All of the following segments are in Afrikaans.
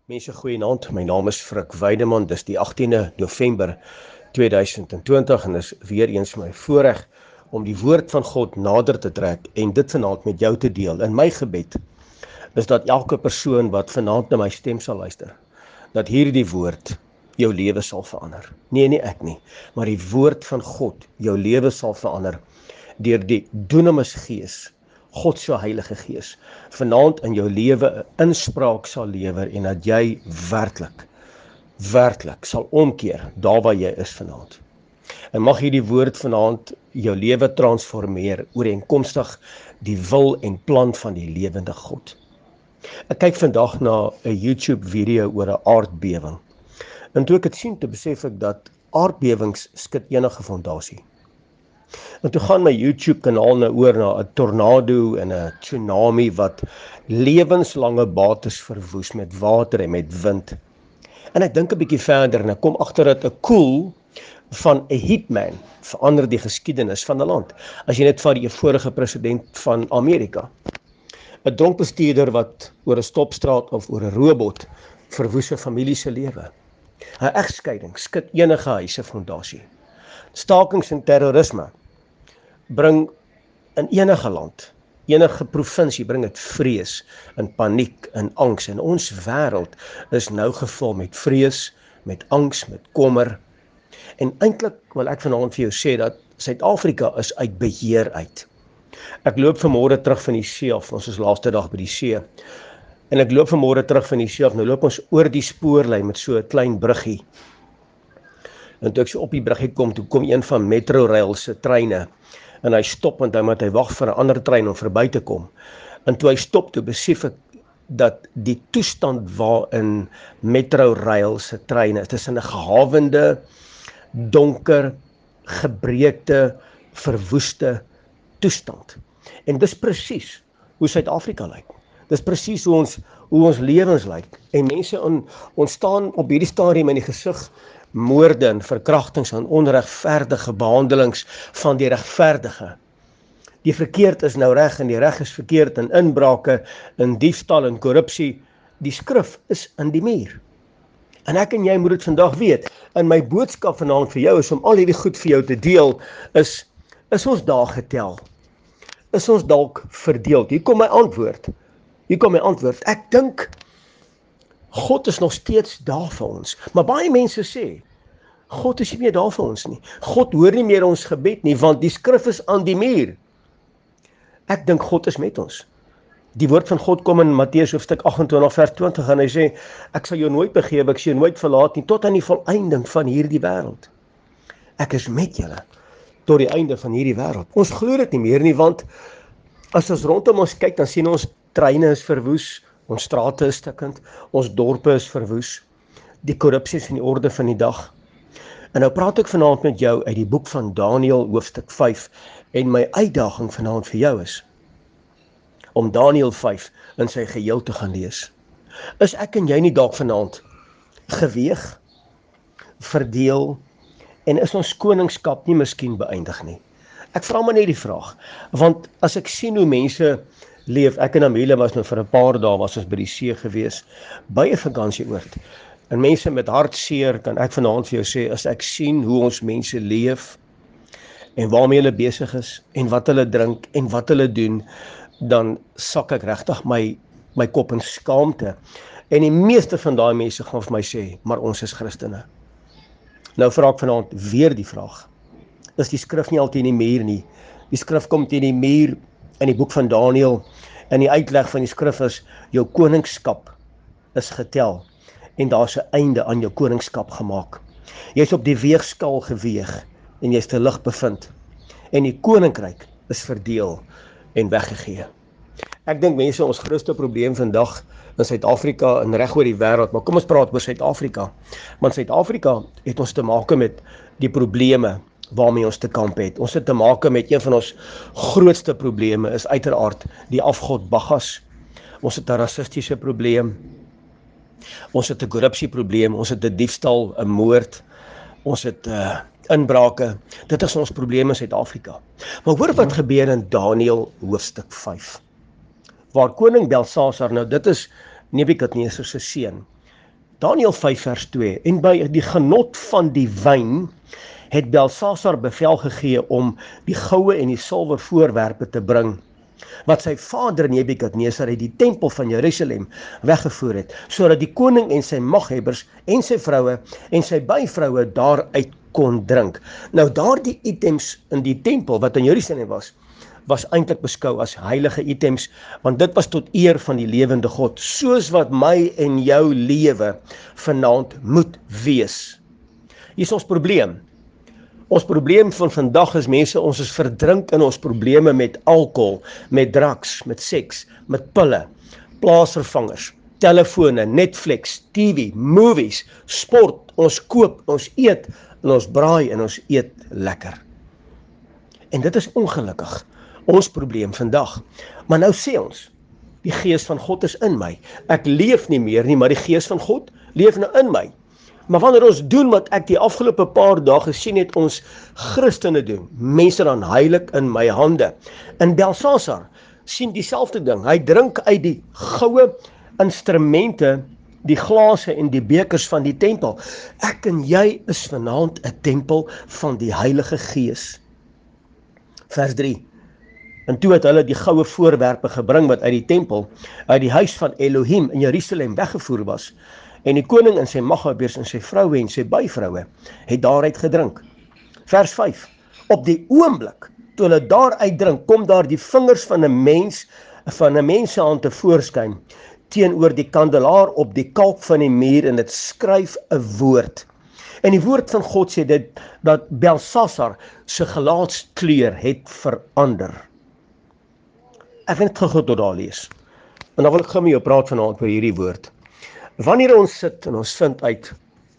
Mense, goeienaand. My naam is Frik Weideman. Dis die 18de November 2020 en is weer eens my voorreg om die woord van God nader te trek en dit vanaand met jou te deel. In my gebed is dat elke persoon wat vanaand na my stem sal luister, dat hierdie woord jou lewe sal verander. Nee, nie ek nie, maar die woord van God jou lewe sal verander deur die dunamis gees, God se Heilige Gees, vanaand in jou lewe 'n inspraak sal lewer en dat jy werklik sal omkeer daar waar jy is vanaand. En mag hierdie woord vanaand jou lewe transformeer ooreenkomstig die wil en plan van die lewende God. Ek kyk vandag na 'n YouTube video oor 'n aardbewing. En toe ek dit sien, toe besef ek dat aardbewings skud enige fondasie. En toe gaan my YouTube kanaal nou oor na 'n tornado en 'n tsunami wat lewenslange bates verwoes met water en met wind. En ek dink 'n bietjie verder en ek kom agter dat 'n koel van 'n hitman verander die geskiedenis van 'n land. As jy net vat die vorige president van Amerika. 'n Dronk bestuurder wat oor 'n stopstraat of oor 'n robot verwoes 'n familie se lewe. 'n Egskeiding skud enige huise fondasie. Stakings en terrorisme bring in enige land, enige provinsie bring dit vrees, en paniek, en angs. En ons wêreld is nou gevul met vrees, met angs, met kommer. En eintlik wil ek vanaand vir jou sê dat Suid-Afrika is uit beheer uit. Ek loop vanmôre terug van die see af, ons is laaste dag by die see. En ek loop vanmôre terug van die see af, nou loop ons oor die spoorlyn met so 'n klein bruggie. En toe ek so op die bruggie kom, toe kom een van Metrorail se treine. En hy stop, want hy wag vir 'n ander trein om verby te kom. En toe hy stop, toe besef ek dat die toestand waarin Metrorail se treine is, dis in 'n gehavende, donker, gebreekte, verwoeste toestand. En dis presies hoe Suid-Afrika lyk. Dis presies hoe ons lewens lyk. En mense ons staan op hierdie stadium in die gesig moorde en verkrachtings en onregverdige behandelings van die regverdige. Die verkeerd is nou reg en die reg is verkeerd, en inbrake, en diefstal en korrupsie. Die skrif is in die muur. En ek en jy moet dit vandag weet. En my boodskap vanaand vir jou is om al hierdie goed vir jou te deel, is ons dae getel? Is ons dalk verdeeld? Hier kom my antwoord. Ek dink God is nog steeds daar vir ons. Maar baie mense sê, God is nie meer daar vir ons nie. God hoor nie meer ons gebed nie, want die skrif is aan die muur. Ek dink God is met ons. Die woord van God kom in Matteus hoofstuk 28 vers 20 en hy sê, ek sal jou nooit begewe, ek sal jou nooit verlaat nie, tot aan die volëinding van hierdie wêreld. Ek is met julle tot die einde van hierdie wêreld. Ons glo dit nie meer nie, want as ons rondom ons kyk, dan sien ons treine is verwoes, ons strate is stukkend, ons dorpe is verwoes, die korrupsie is in die orde van die dag. En nou praat ek vanaand met jou uit die boek van Daniël hoofstuk 5, en my uitdaging vanaand vir jou is om Daniël 5 in sy geheel te gaan lees. Is ek en jy nie dalk vanaand geweeg, verdeel, en is ons koningskap nie miskien beëindig nie? Ek vra maar net die vraag, want as ek sien hoe mense leef, ek en Amelia was nou vir 'n paar dae was ons by die see gewees, by 'n vakansieoord. En mense met hartseer, kan ek vanaand vir jou sê, as ek sien hoe ons mense leef, en waarmee hulle besig is, en wat hulle drink, en wat hulle doen, dan sak ek regtig my kop in skaamte. En die meeste van daai mense gaan vir my sê, maar ons is Christene. Nou vra ek vanaand weer die vraag, is die skrif nie altyd in die muur nie? Die skrif kom teen die muur in die boek van Daniël, en die uitleg van die skrif is, jou koningskap is getel, en daar's 'n einde aan jou koningskap gemaak. Jy's op die weegskaal geweeg, en jy's te lig bevind, en die koninkryk is verdeel en weggegee. Ek dink mense, ons grootste probleem vandag in Suid-Afrika en reg oor die wêreld, maar kom ons praat oor Suid-Afrika, want Suid-Afrika het ons te maak met die probleme waarmee ons te kamp het. Ons het te maak met een van ons grootste probleme is uiteraard die afgod Baggas. Ons het 'n rassistiese probleem. Ons het 'n korrupsieprobleem, ons het 'n diefstal, 'n moord, ons het inbrake. Dit is ons probleem in Suid-Afrika. Maar hoor wat gebeur in Daniël hoofstuk 5. Waar koning Belsasar, nou dit is Nebukadneser se seun, Daniël 5 vers 2, en by die genot van die wyn het Belsasar bevel gegee om die goue en die silwer voorwerpe te bring, wat sy vader Nebukadnesar uit die tempel van Jerusalem weggevoer het, sodat die koning en sy maghebbers en sy vroue en sy byvroue daaruit kon drink. Nou daardie items in die tempel wat in Jerusalem was eintlik beskou as heilige items, want dit was tot eer van die lewende God, soos wat my en jou lewe vanaand moet wees. Hier is ons probleem. Ons probleem van vandag is mense, ons is verdrink in ons probleme met alkohol, met drugs, met seks, met pille, plaasvervangers, telefone, Netflix, TV, movies, sport, ons koop, ons eet, en ons braai en ons eet lekker. En dit is ongelukkig ons probleem vandag. Maar nou sê ons, die gees van God is in my. Ek leef nie meer nie, maar die gees van God leef nou in my. Maar wanneer ons doen wat ek die afgelope paar dae gesien het ons Christene doen, mense dan heilig in my hande. En Belsasar sien dieselfde ding. Hy drink uit die goue instrumente, die glase en die bekers van die tempel. Ek en jy is vanaand 'n tempel van die Heilige Gees. Vers 3. En toe het hulle die goue voorwerpe gebring wat uit die tempel, uit die huis van Elohim in Jerusalem weggevoer was. En die koning en sy maghebbers en sy vroue en sy byvroue het daaruit gedrink. Vers 5. Op die oomblik toe hulle daaruit drink, kom daar die vingers van 'n mens se hand tevoorskyn teenoor die kandelaar op die kalk van die muur en dit skryf 'n woord. En die woord van God sê dit dat Belsasar se gelaatskleur het verander. Ek wil net gou tot daar lees. En dan wil ek gou met jou praat vanaand oor hierdie woord. Wanneer ons sit en ons vind uit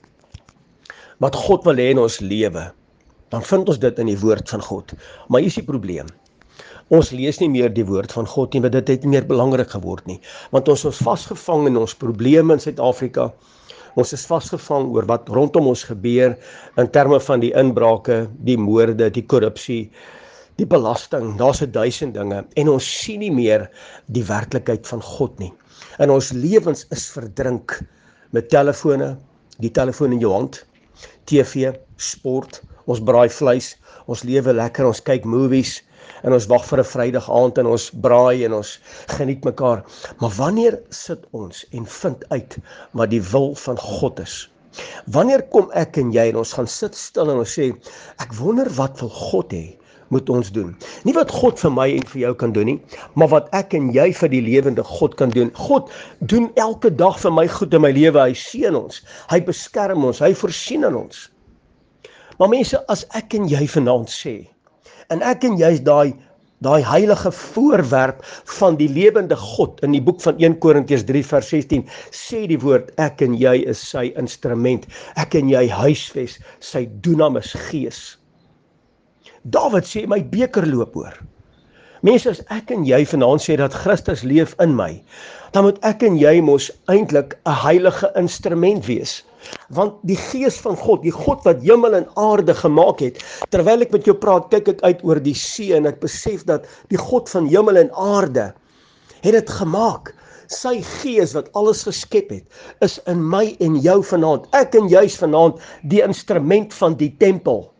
wat God wil hê in ons lewe, dan vind ons dit in die woord van God. Maar hier is die probleem. Ons lees nie meer die woord van God nie, want dit het nie meer belangrik geword nie. Want ons is vasgevang in ons probleme in Suid-Afrika. Ons is vasgevang oor wat rondom ons gebeur in terme van die inbrake, die moorde, die korrupsie, die belasting. Daar's 1000 dinge en ons sien nie meer die werklikheid van God nie. En ons lewens is verdrink met telefone, die telefoon in jou hand, TV, sport, ons braai vleis, ons lewe lekker, ons kyk movies en ons wag vir 'n Vrydag aand en ons braai en ons geniet mekaar. Maar wanneer sit ons en vind uit wat die wil van God is? Wanneer kom ek en jy en ons gaan sit stil en ons sê, ek wonder wat wil God hê moet ons doen? Nie wat God vir my en vir jou kan doen nie, maar wat ek en jy vir die lewende God kan doen. God doen elke dag vir my goed in my lewe, hy seën ons, hy beskerm ons, hy voorsien in ons. Maar mense, as ek en jy vanaand sê, en ek en jy is daai heilige voorwerp van die lewende God, in die boek van 1 Korintiërs 3 vers 16, sê die woord, ek en jy is sy instrument, ek en jy huisves, sy dunamis gees. Dawid sê, my beker loop oor. Mense, as ek en jy vanaand sê dat Christus leef in my, dan moet ek en jy mos eintlik 'n heilige instrument wees. Want die gees van God, die God wat hemel en aarde gemaak het, terwyl ek met jou praat, kyk ek uit oor die see en ek besef dat die God van hemel en aarde het dit gemaak. Sy gees wat alles geskep het, is in my en jou vanaand. Ek en jy is vanaand die instrument van die tempel.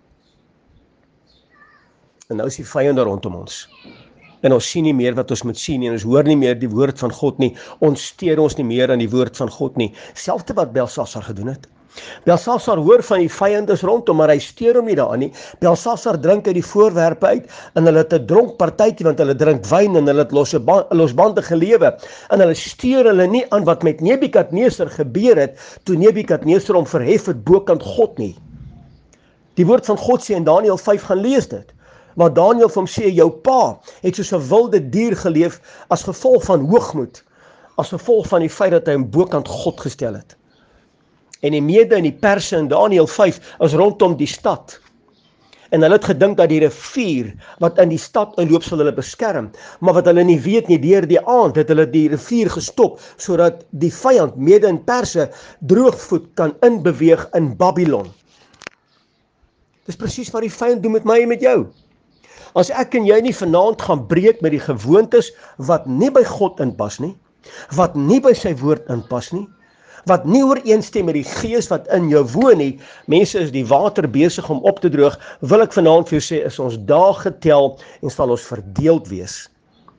En nou is die vyande rondom ons. En ons sien nie meer wat ons moet sien nie, en ons hoor nie meer die woord van God nie, ons steur ons nie meer aan die woord van God nie. Selfde wat Belsasar gedoen het. Belsasar hoor van die vyandes rondom, maar hy steur hom nie daaraan nie. Belsasar drink uit die voorwerpe uit, en hulle het 'n dronk partytjie, want hulle drink wyn, en hulle het losbandige lewe, en hulle steur hulle nie aan wat met Nebukadnesar gebeur het, toe Nebukadnesar hom verhef het bokant God nie. Die woord van God sê in Daniël 5, gaan lees dit. Maar Daniël vir hom sê, jou pa het soos 'n wilde dier geleef as gevolg van hoogmoed, as gevolg van die feit dat hy hom bokant God gestel het. En die Mede en die Perse in Daniël 5 is rondom die stad. En hulle het gedink dat die rivier wat in die stad inloop sal hulle beskerm, maar wat hulle nie weet nie, deur die aand het hulle die rivier gestop, sodat die vyand, Mede en Perse, droogvoet kan inbeweeg in Babylon. Dis presies wat die vyand doen met my en met jou. As ek en jy nie vanaand gaan breek met die gewoontes wat nie by God inpas nie, wat nie by sy woord inpas nie, wat nie ooreenstem met die gees wat in jou woon nie. Mense, is die water besig om op te droog, wil ek vanaand vir jou sê, is ons dae getel en sal ons verdeeld wees.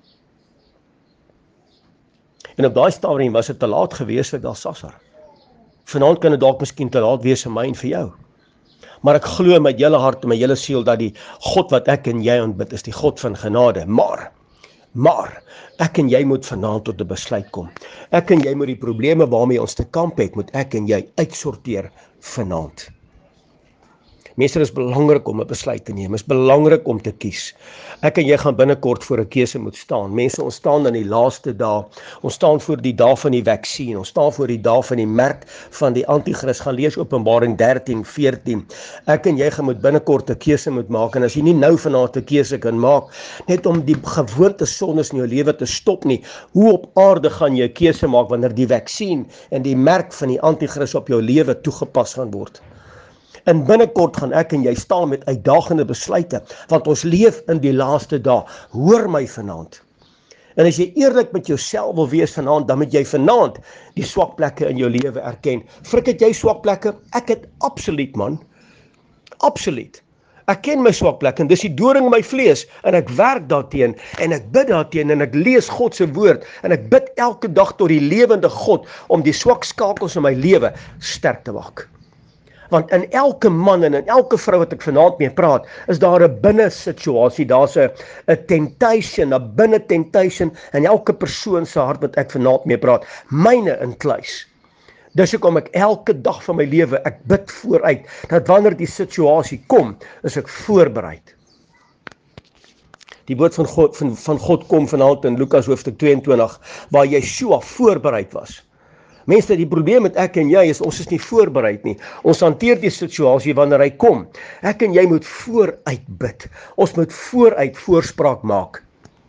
En op daai stadium was dit te laat gewees vir Belsasar. Vanaand kan dit dalk miskien te laat wees vir my en vir jou. Maar ek glo met hele hart en met hele siel dat die God wat ek en jy aanbid is die God van genade. Maar ek en jy moet vanaand tot 'n besluit kom. Ek en jy moet die probleme waarmee ons te kamp het, moet ek en jy uitsorteer vanaand. Mense, dit is belangrik om 'n besluit te neem. Dit is belangrik om te kies. Ek en jy gaan binnekort voor 'n keuse moet staan. Mense, ons staan in die laaste dae. Ons staan voor die dae van die vaksin. Ons staan voor die dae van die merk van die anti-kris. Gaan lees Openbaring 13:14. Ek en jy gaan moet binnekort 'n keuse moet maak. En as jy nie nou vanaand 'n keuse kan maak, net om die gewoonte sondes in jou lewe te stop nie, hoe op aarde gaan jy 'n keuse maak wanneer die vaksin en die merk van die anti-kris op jou lewe toegepas gaan word? En binnekort gaan ek en jy staan met uitdagende besluite, want ons leef in die laaste dae. Hoor my vanaand. En as jy eerlik met jouself wil wees vanaand, dan moet jy vanaand die swak plekke in jou lewe erken. Frik, het jy swak plekke? Ek het absoluut, man. Absoluut. Ek ken my swak plekke en dis die doring in my vlees en ek werk daarteen en ek bid daarteen en ek lees God se woord en ek bid elke dag tot die lewende God om die swak skakels in my lewe sterk te maak. Want in elke man en in elke vrou wat ek vanaand mee praat, is daar 'n binne situasie, daar's 'n temptation, 'n binne temptation in elke persoon se hart wat ek vanaand mee praat, myne inkluis. Dis hoekom ek elke dag van my lewe, ek bid vooruit, dat wanneer die situasie kom, is ek voorbereid. Die woord van God kom vanaand in Lukas hoofstuk 22, waar Yeshua voorbereid was. Mense, die probleem met ek en jy is, ons is nie voorbereid nie. Ons hanteer die situasie wanneer hy kom. Ek en jy moet vooruit bid. Ons moet vooruit voorspraak maak.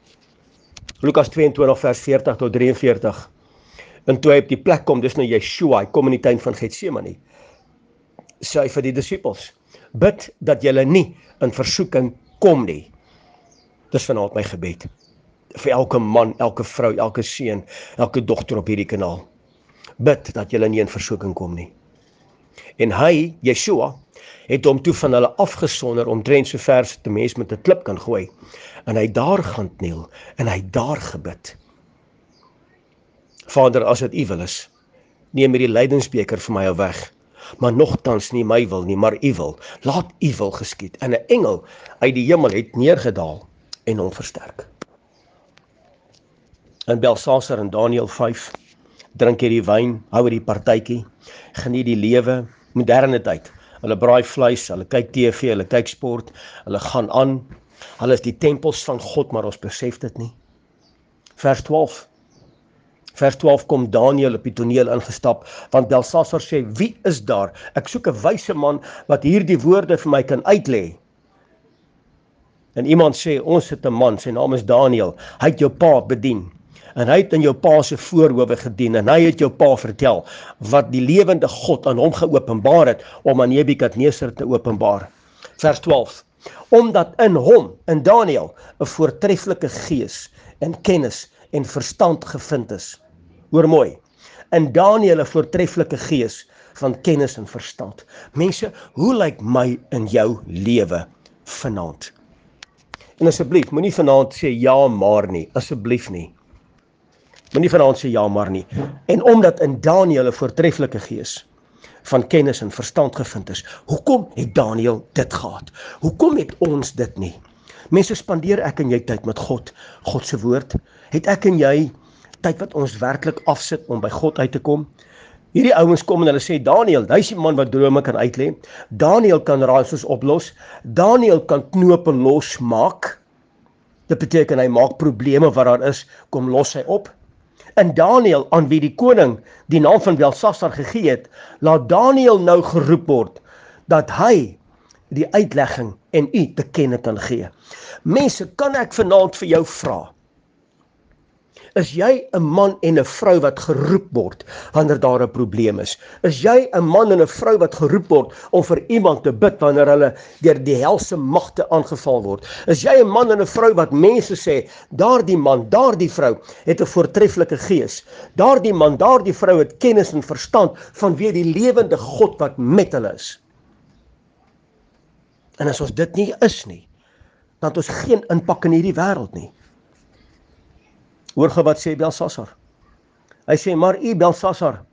Lukas 22 vers 40 tot 43. En toe hy op die plek kom, dis nou Yeshua, hy kom in die tuin van Getsemane, sê hy vir die disippels, bid dat julle nie in versoeking kom nie. Dis vanaand my gebed. Vir elke man, elke vrou, elke seun, elke dogter op hierdie kanaal. Bid dat julle nie in versoeking kom nie. En hy, Yeshua, het hom toe van hulle afgesonder omtrent so ver as 'n mens met 'n klip kan gooi. En hy daar gaan kniel en hy daar gebid. Vader, as dit U wil is, neem hierdie lydingsbeker vir my weg. Maar nogtans nie my wil nie, maar U wil. Laat U wil geskied. En 'n engel uit die hemel het neergedaal en hom versterk. In Belsasar en Daniël 5 drink hierdie wyn, hou hierdie partytjie, geniet die lewe, moderne tyd. Hulle braai vleis, hulle kyk TV, hulle kyk sport, hulle gaan aan. Hulle is die tempels van God, maar ons besef dit nie. Vers 12 kom Daniël op die toneel ingestap, want Belsasar sê, wie is daar? Ek soek 'n wyse man wat hierdie woorde vir my kan uitlê. En iemand sê, ons het 'n man, sy naam is Daniël, hy het jou pa bedien. En hy het in jou pa se voorhoewe gedien, en hy het jou pa vertel, wat die lewende God aan hom geopenbaar het, om aan Nebukadnesar te openbaar. Vers 12, omdat in hom, in Daniël, 'n voortreffelike gees, en kennis, en verstand gevind is. Hoor mooi, in Daniël 'n voortreffelike gees, van kennis en verstand. Mense, hoe lyk my in jou lewe vanaand? En asseblief, moenie vanaand sê ja maar nie, asseblief nie. Moenie vanaand sê ja maar nie. En omdat in Daniël 'n voortreffelike gees van kennis en verstand gevind is, hoekom het Daniël dit gehad? Hoekom het ons dit nie? Mense, spandeer ek en jy tyd met God, God se woord? Het ek en jy tyd wat ons werklik afsit om by God uit te kom? Hierdie ouens kom en hulle sê, Daniël, hy is die man wat drome kan uitlê. Daniël kan raaisels oplos. Daniël kan knope losmaak. Dit beteken hy maak probleme wat daar is, kom los hy op. En Daniël, aan wie die koning die naam van Belsasar gegee het, laat Daniël nou geroep word, dat hy die uitlegging en u te kenne kan gee. Mense, kan ek vanaand vir jou vra? Is jy 'n man en 'n vrou wat geroep word wanneer daar 'n probleem is? Is jy 'n man en 'n vrou wat geroep word om vir iemand te bid wanneer hulle deur die helse magte aangeval word? Is jy 'n man en 'n vrou wat mense sê, daardie man, daardie vrou het 'n voortreffelike gees. Daardie man, daardie vrou het kennis en verstand vanweë die lewende God wat met hulle is. En as ons dit nie is nie, dan het ons geen impak in hierdie wêreld nie. Hoor gou wat sê Belsasar. Hy sê, maar u Belsasar,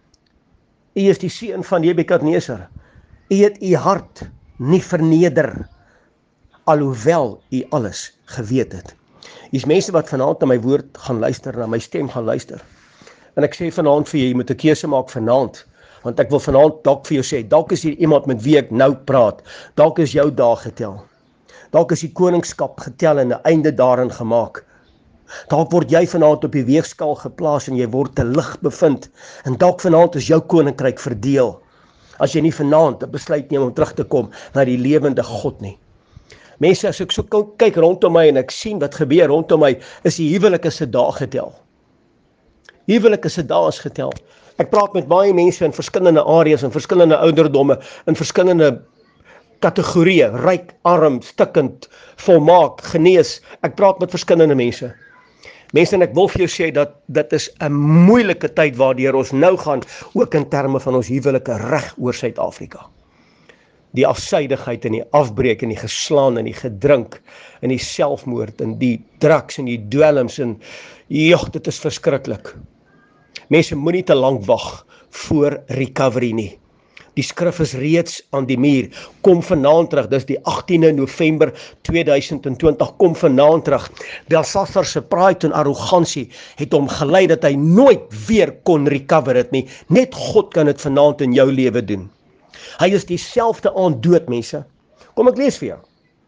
u is die seun van Nebukadneser. U het u hart nie verneder, alhoewel u alles geweet het. Hier's mense wat vanaand na my woord gaan luister, na my stem gaan luister. En ek sê vanaand vir jy moet 'n keuse maak vanaand, want ek wil vanaand dalk vir jou sê, dalk is hier iemand met wie ek nou praat, dalk is jou dae getel. Dalk is die koningskap getel en 'n einde daarin gemaak. Dalk word jy vanaand op die weegskaal geplaas en jy word te lig bevind. En dalk vanaand is jou koninkryk verdeel. As jy nie vanaand 'n besluit neem om terug te kom na die lewende God nie. Mense, as ek so kyk rondom my en ek sien wat gebeur rondom my, is die huwelike se dae getel. Huwelike se dae is getel. Ek praat met baie mense in verskillende areas, in verskillende ouderdomme, in verskillende kategorieë, ryk, arm, stikkend, volmaak, genees. Ek praat met verskillende mense. Mense, en ek wil vir jou sê dat dit is 'n moeilike tyd waardeur ons nou gaan, ook in terme van ons huwelike reg oor Suid-Afrika. Die afsydigheid en die afbreek en die geslaan en die gedrink en die selfmoord en die drugs en die dwelms en dit is verskriklik. Mense moenie te lank wag voor recovery nie. Die skrif is reeds aan die muur. Kom vanaand terug, dis die 18de November 2020, kom vanaand terug. Belsasar se pride en arrogansie het hom gelei dat hy nooit weer kon recover het nie. Net God kan dit vanaand in jou lewe doen. Hy is dieselfde aan dood, mense. Kom ek lees vir jou.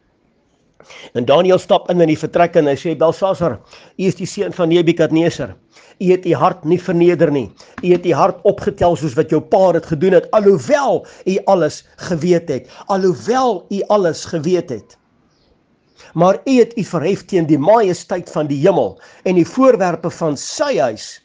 En Daniel stap in die vertrek en hy sê, Belsasar, u is die seun van Nebukadneser. U het u hart nie verneder nie. U het u hart opgetel soos wat jou pa het gedoen het, alhoewel u alles geweet het. Alhoewel u alles geweet het. Maar u het u verhef teen die majesteit van die hemel en die voorwerpe van sy huis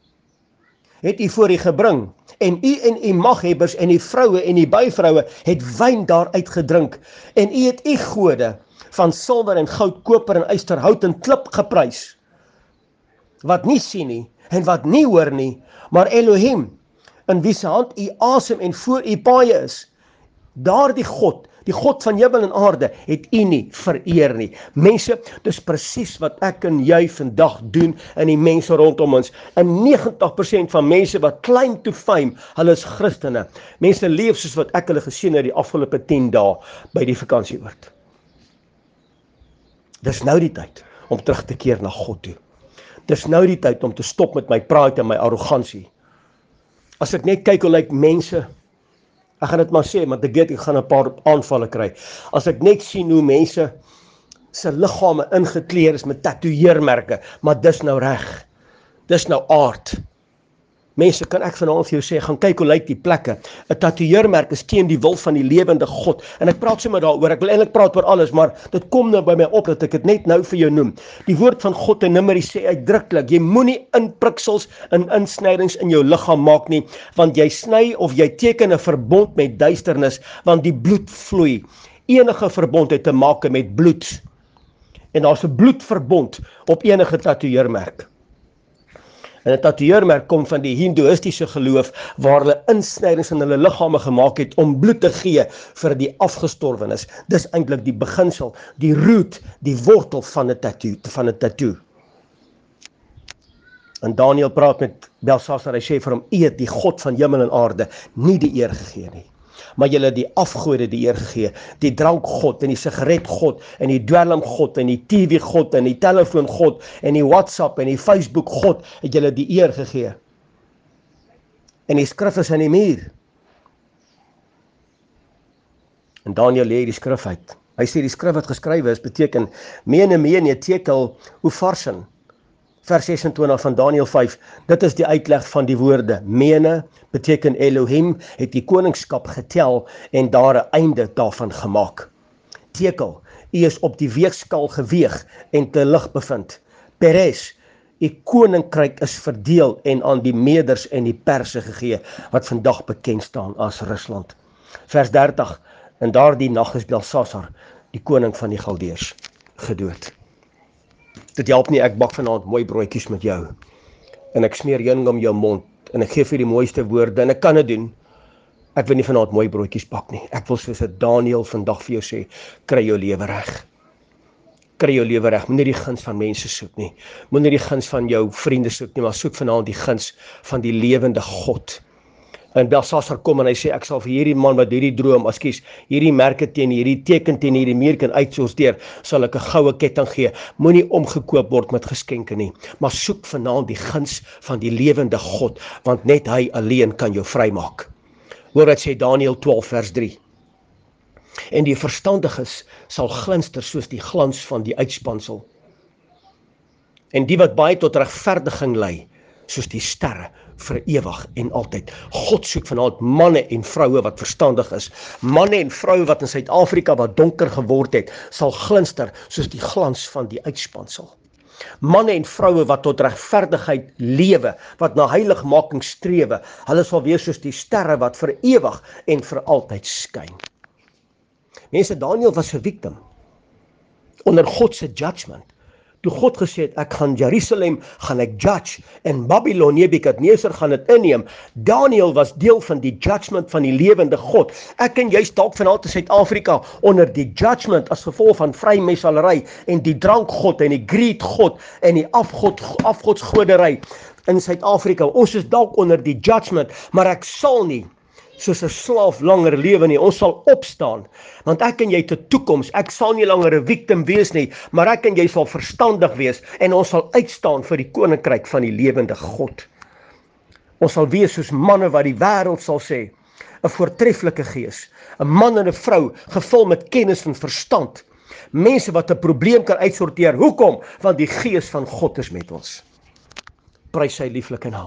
het u voor u gebring. En u maghebbers en die vroue en die byvroue het wyn daaruit gedrink. En u het u gode van silwer en goud, koper en yster, hout en klip geprys. Wat nie sien nie, en wat nie hoor nie, maar Elohim, in wie se hand u asem en voor u paaie is, daardie God, die God van hemel en aarde, het u nie vereer nie. Mense, dis presies wat ek en jy vandag doen in die mense rondom ons. En 90% van mense wat claim to fame, hulle is Christene. Mense leef soos wat ek hulle gesien het die afgelope 10 dae by die vakansieoord. Dis nou die tyd om terug te keer na God toe. Dis nou die tyd om te stop met my pride en my arrogansie. As ek net kyk hoe lyk mense, ek gaan dit maar sê, want ek weet ek gaan 'n paar aanvalle kry. As ek net sien hoe mense se liggame ingekleer is met tatoeëermerke, maar dis nou reg. Dis nou aard. Mense, kan ek vanaand vir jou sê, gaan kyk hoe lyk die plekke. 'n Tatoeëermerk is teen die wil van die lewende God. En ek praat sommer daaroor, ek wil eintlik praat oor alles, maar dit kom nou by my op dat ek dit net nou vir jou noem. Die woord van God in Numeri sê uitdruklik, jy moenie inpriksels en insnydings in jou liggaam maak nie, want jy sny of jy teken 'n verbond met duisternis, want die bloed vloei. Enige verbond het te maak met bloed. En daar's 'n bloedverbond op enige tatoeëermerk. En 'n tatoeëermerk kom van die hindoeïstiese geloof waar hulle insnydings in hulle liggame gemaak het om bloed te gee vir die afgestorwenes. Dis eintlik die beginsel, die root, die wortel van 'n tattoo. En Daniel praat met Belsasar, hy sê vir hom, u het die God van hemel en aarde nie die eer gegee nie. Maar julle het die afgode die eer gegee, die drankgod en die sigaretgod en die dwelmgod en die TV-god en die telefoongod en die WhatsApp en die Facebook-god het julle die eer gegee. En die skrif is in die muur. En Daniel lê die skrif uit. Hy sê die skrif wat geskrywe is beteken mene tekel ufarsin. Vers 26 van Daniel 5, dit is die uitleg van die woorde. Mene beteken Elohim het die koningskap getel en daar 'n einde daarvan gemaak. Tekel, u is op die weegskaal geweeg en te lig bevind. Peres, die koninkryk is verdeel en aan die Meders en die Perse gegee, wat vandag bekend staan as Rusland. Vers 30, en daardie nag is Belsasar, die koning van die Galdeërs, gedood. Dit help nie, ek bak vanaand mooi broodjies met jou, en ek smeer heuning om jou mond, en ek gee vir die mooiste woorde, en ek kan dit doen. Ek wil nie vanaand mooi broodjies bak nie. Ek wil soos Daniel vandag vir jou sê, kry jou lewe reg. Kry jou lewe reg. Moenie die guns van mense soek nie. Moenie die guns van jou vriende soek nie, maar soek vanaand die guns van die lewende God. En Belsasar kom en hy sê, ek sal vir hierdie man wat hierdie droom, hierdie merke teen hierdie teken teen hierdie muur kan uitsorteer, sal ek 'n goue ketting gee. Moenie omgekoop word met geskenke nie, maar soek vanaand die guns van die lewende God, want net hy alleen kan jou vrymaak. Hoor wat sê Daniël 12 vers 3. En die verstandiges sal glinster soos die glans van die uitspansel. En die wat baie tot regverdiging lei, soos die sterre vir ewig en altyd. God soek vanaand manne en vroue wat verstandig is. Manne en vroue wat in Suid-Afrika wat donker geword het, sal glinster soos die glans van die uitspansel. Manne en vroue wat tot regverdigheid lewe, wat na heiligmaking strewe, hulle sal wees soos die sterre wat vir ewig en vir altyd skyn. Mense, Daniël was 'n victim onder God se judgment. Toe God gesê het, ek gaan Jerusalem, gaan ek judge, en Babylon, Nebukadneser gaan dit inneem. Daniël was deel van die judgment van die lewende God. Ek en jy dalk vanaand in Suid-Afrika onder die judgment as gevolg van vrymesalery en die drankgod en die greed-god en die afgodsgodery in Suid-Afrika. Ons is dalk onder die judgment, maar ek sal nie soos 'n slaaf langer lewe nie. Ons sal opstaan, want ek en jy het 'n toekoms. Ek sal nie langer 'n victim wees nie, maar ek en jy sal verstandig wees en ons sal uitstaan vir die koninkryk van die lewende God. Ons sal wees soos manne wat die wêreld sal sê, 'n voortreffelike gees, 'n man en 'n vrou gevul met kennis en verstand. Mense wat 'n probleem kan uitsorteer. Hoekom? Want die gees van God is met ons. Prys sy lieflike naam.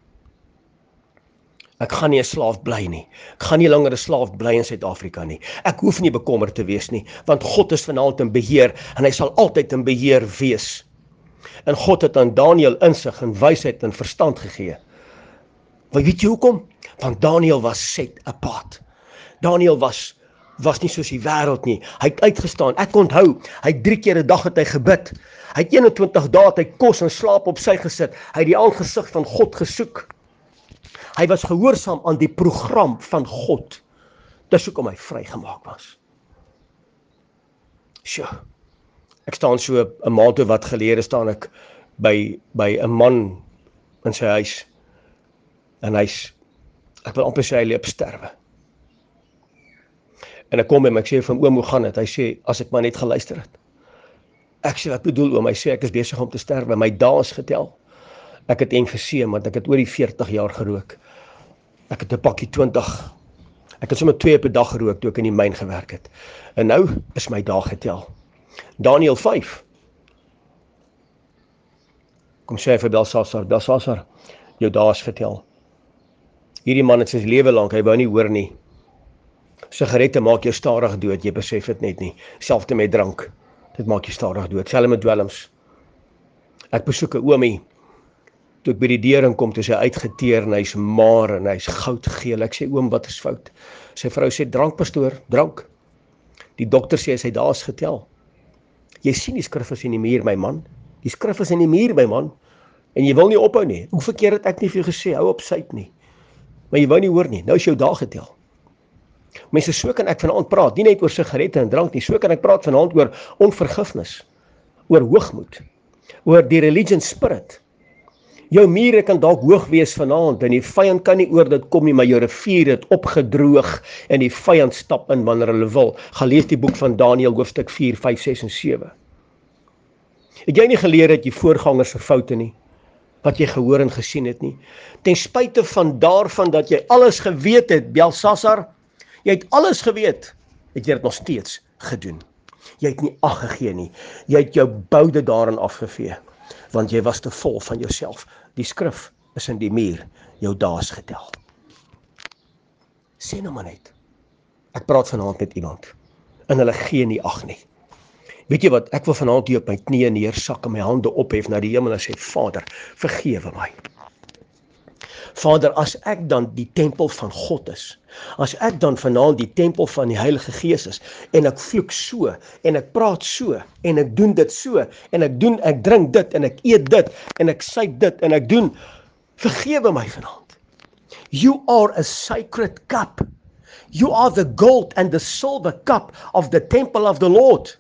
Ek gaan nie 'n slaaf bly nie. Ek gaan nie langer 'n slaaf bly in Suid-Afrika nie. Ek hoef nie bekommerd te wees nie, want God is vanaand in beheer en hy sal altyd in beheer wees. En God het aan Daniël insig en wysheid en verstand gegee. Maar weet jy hoekom? Want Daniël was set apart. Daniël was nie soos die wêreld nie. Hy het uitgestaan. Ek onthou, hy 3 keer 'n dag het hy gebid. Hy het 21 dae het hy kos en slaap op sy gesit. Hy het die aangesig van God gesoek. Hy was gehoorsaam aan die program van God. Dis hoekom hy vrygemaak was. Sjoe. Ek staan so 'n maand toe wat gelede staan ek by 'n man in sy huis. En ek wil amper sê hy loop sterwe. En ek kom by hom, ek sê vir hom, oom, hoe gaan dit? Hy sê, as ek maar net geluister het. Ek sê, wat bedoel oom? Hy sê, ek is besig om te sterwe, my dae is getel. Ek het emfyseem, want ek het oor die 40 jaar gerook. Ek het 'n pakkie 20. Ek het sommer 2 per dag gerook toe ek in die myn gewerk het. En nou is my dae getel. Daniël 5. Kom sê vir Belsasar, jou dae is getel. Hierdie man het sy lewe lank, hy wou nie hoor nie. Sigarette maak jou stadig dood, jy besef dit net nie. Selfs met drank, dit maak jou stadig dood. Selfs met dwelms. Ek besoek 'n oomie. Toe ek by die deur inkom, toe is hy uitgeteer en hy's maar en hy's goudgeel. Ek sê, oom, wat is fout? Sy vrou sê, drank pastoor, drank. Die dokter sê, sy dae is getel. Jy sien die skrif is in die muur, my man. Die skrif is in die muur, my man. En jy wil nie ophou nie. Hoeveel keer het ek nie vir jou gesê, hou op syt nie. Maar jy wou nie hoor nie. Nou is jou dae getel. Mense, so kan ek vanaand praat, nie net oor sigarette en drank nie, so kan ek praat vanaand oor onvergifnis, oor hoogmoed, oor die religion spirit. Jou mure kan dalk hoog wees vanaand en die vyand kan nie oor dit kom nie, maar jou rivier het opgedroog en die vyand stap in wanneer hulle wil. Gaan lees die boek van Daniël hoofstuk 4, 5, 6 en 7. Het jy nie geleer dat jy voorgangers se foute nie, wat jy gehoor en gesien het nie? Ten spyte van daarvan dat jy alles geweet het, Belsasar, jy het alles geweet, het jy dit nog steeds gedoen. Jy het nie ag gegee nie. Jy het jou boude daarin afgevee, want jy was te vol van jouself. Die skrif is in die muur, jou dae is getel. Sê nou maar net, ek praat vanaand met iemand, en hulle gee nie ag nie. Weet jy wat, ek wil vanaand hier op my knieë neersak en my hande ophef na die hemel en sê, Vader, vergewe my. Vader, as ek dan die tempel van God is, as ek dan vanaand die tempel van die Heilige Gees is, en ek vloek so, en ek praat so, en ek doen dit so, en ek drink dit, en ek eet dit, en ek suip dit, en ek doen, vergewe my vanaand. You are a sacred cup. You are the gold and the silver cup of the temple of the Lord.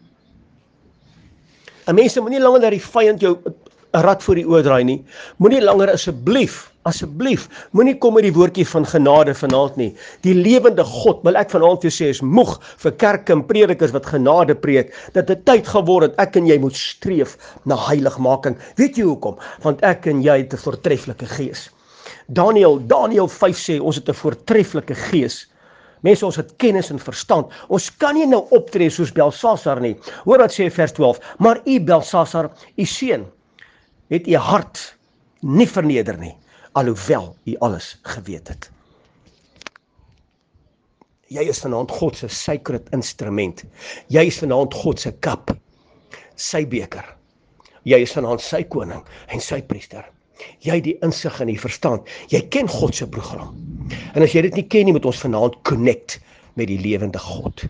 En mense, moenie langer dat die vyand jou 'n rad voor die oë draai nie. Moenie langer asseblief, moenie kom met die woordjie van genade vanaand nie. Die lewende God, wil ek vanaand vir jou sê, is moeg vir kerke en predikers wat genade preek, dat dit tyd geword het, ek en jy moet streef na heiligmaking. Weet jy hoekom? Want ek en jy het 'n voortreffelike gees. Daniël 5 sê, ons het 'n voortreffelike gees. Mense, ons het kennis en verstand. Ons kan nie nou optree soos Belsasar nie. Hoor wat sê vers 12. Maar u Belsasar, u seun, het u hart nie verneder nie, alhoewel u alles geweet het. Jy is vanaand God se sacred instrument. Jy is vanaand God se kap, sy beker. Jy is vanaand sy koning en sy priester. Jy die insig en die verstand. Jy ken God se program. En as jy dit nie ken nie, moet ons vanaand connect met die lewende God.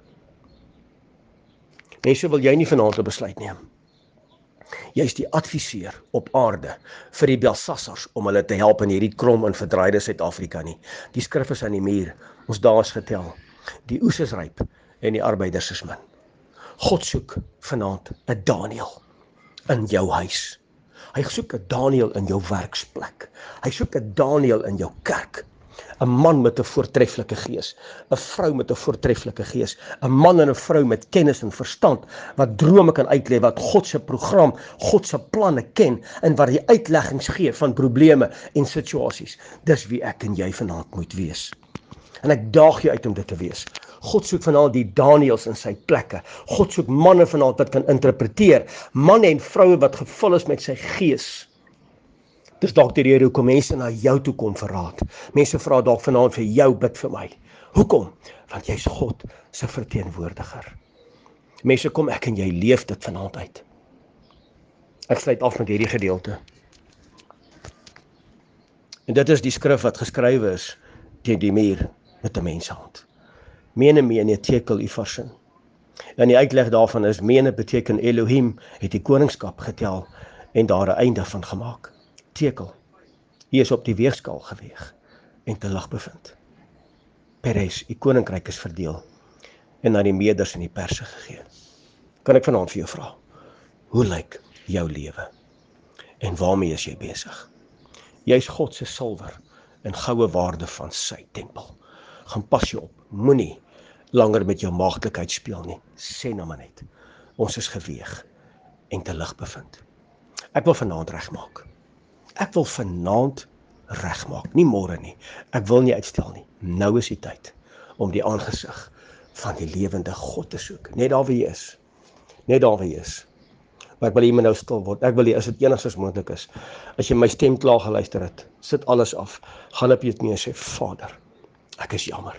Mense, wil jy nie vanaand 'n besluit neem? Jy is die adviseur op aarde vir die Belsassars om hulle te help in hierdie krom en verdraaide Suid-Afrika nie. Die skrif is aan die muur, ons dae is getel. Die oes is ryp en die arbeiders is min. God soek vanaand 'n Daniël in jou huis. Hy soek 'n Daniël in jou werksplek. Hy soek 'n Daniël in jou kerk. 'n man met 'n voortreffelike gees, 'n vrou met 'n voortreffelike gees, 'n man en 'n vrou met kennis en verstand, wat drome kan uitlei, wat God se program, God se planne ken, en wat die uitleggings gee van probleme en situasies. Dis wie ek en jy vanaand moet wees. En ek daag jou uit om dit te wees. God soek vanaand die Daniëls in sy plekke. God soek manne vanaand wat kan interpreteer, manne en vroue wat gevul is met sy gees. Dis dalk die rede hoekom mense na jou toe kom vir raad. Mense vra dalk vanaand vir jou, bid vir my. Hoekom? Want jy's God se verteenwoordiger. Mense, kom ek en jy leef dit vanaand uit. Ek sluit af met hierdie gedeelte. En dit is die skrif wat geskrywe is teen die muur met 'n menshand. Mene tekel Ufarsin. En die uitleg daarvan is, mene beteken Elohim het die koningskap getel en daar 'n einde van gemaak. Tekel, hy is op die weegskaal geweeg en te lig bevind. Peres, die koninkryk is verdeel en aan die Meders en die Perse gegee. Kan ek vanaand vir jou vra, hoe lyk jou lewe? En waarmee is jy besig? Jy is God se silwer en goue waarde van sy tempel. Gaan pas jou op, moenie langer met jou maagdelikheid speel nie. Sê nou maar net, ons is geweeg en te lig bevind. Ek wil vanaand regmaak. Ek wil vanaand regmaak, nie môre nie. Ek wil nie uitstel nie. Nou is die tyd om die aangesig van die lewende God te soek. Net daar waar jy is. Net daar waar jy is. Maar ek wil jy nou stil word. Ek wil jy, as dit enigstens moontlik is, as jy my stem klaar geluister het, sit alles af. Gaan op jou knieë en sê, Vader, ek is jammer.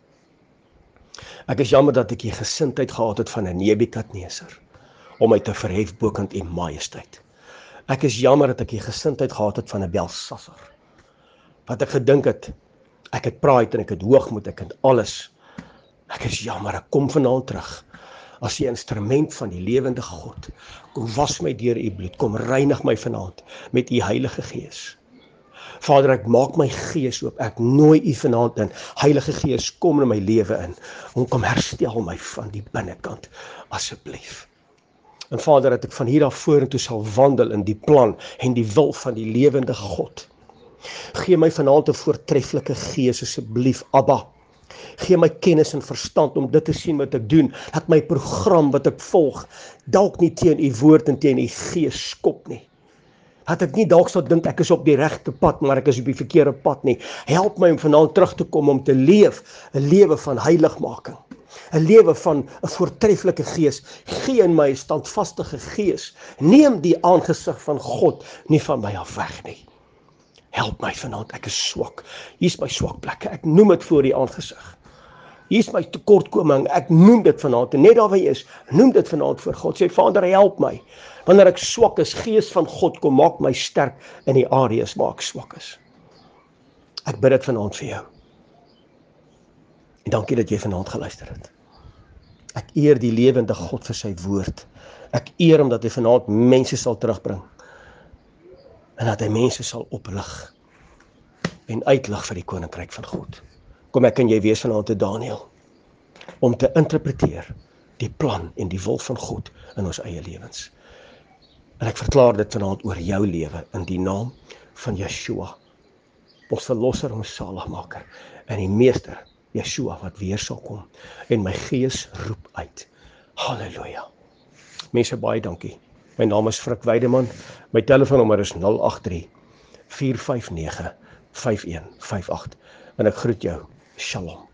Ek is jammer dat ek die gesindheid gehad het van 'n Nebukadneser om my te verhef bokant u majesteit. Ek is jammer dat ek die gesindheid gehad het van 'n Belsassar. Wat ek gedink het, ek het pride en ek het hoogmoed, ek het alles. Ek is jammer, ek kom vanaand terug as die instrument van die lewende God. Kom was my deur u bloed, kom reinig my vanaand met u Heilige Gees. Vader, ek maak my gees oop, ek nooi u vanaand in. Heilige Gees, kom in my lewe in, en kom herstel my van die binnekant, asseblief. En Vader, dat ek van hier af vorentoe sal wandel in die plan en die wil van die lewende God. Gee my vanaand 'n voortreffelike gees, asseblief, Abba. Gee my kennis en verstand om dit te sien wat ek doen, dat my program wat ek volg, dalk nie teen u woord en teen u gees skop nie. Dat ek nie dalk sal dink ek is op die regte pad, maar ek is op die verkeerde pad nie. Help my om vanaand terug te kom om te leef, 'n lewe van heiligmaking. 'n lewe van 'n voortreffelike gees. Gee in my 'n standvastige gees. Neem die aangesig van God nie van my af weg nie. Help my vanaand, ek is swak. Hier is my swak plekke. Ek noem dit voor die aangesig. Hier is my tekortkoming, ek noem dit vanaand, en net daar waar jy is, noem dit vanaand voor God. Sê, Vader, help my. Wanneer ek swak is, Gees van God, kom maak my sterk in die areas waar ek swak is. Ek bid dit vanaand vir jou. En dankie dat jy vanaand geluister het. Ek eer die lewende God vir sy woord. Ek eer hom dat hy vanaand mense sal terugbring. En dat hy mense sal oplig en uitlig vir die koninkryk van God. Kom ek en jy wees vanaand te Daniel, om te interpreteer die plan en die wil van God in ons eie lewens. En ek verklaar dit vanaand oor jou lewe in die naam van Yeshua, ons verlosser, ons saligmaker, en die meester, Yeshua, wat weer sal kom. En my gees roep uit. Halleluja. Mense, baie dankie. My naam is Frik Weideman. My telefoonnommer is 083 459 5158. En ek groet jou. Shalom.